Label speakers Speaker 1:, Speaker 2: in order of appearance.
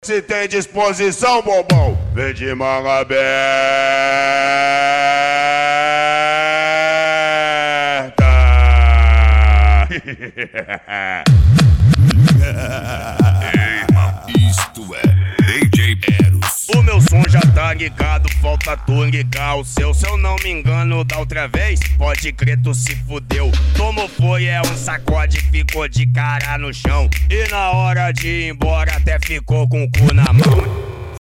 Speaker 1: Se tem disposição, bobão, vem de manga aberta.
Speaker 2: Isto é DJ Eros.
Speaker 3: O meu som já tá ligado, falta tu ligar o seu. Se eu não me engano da outra vez, pode crer tu se fudeu. Tomou foi, é um sacode, ficou de cara no chão. E na hora de ir embora até ficou com o cu na mão.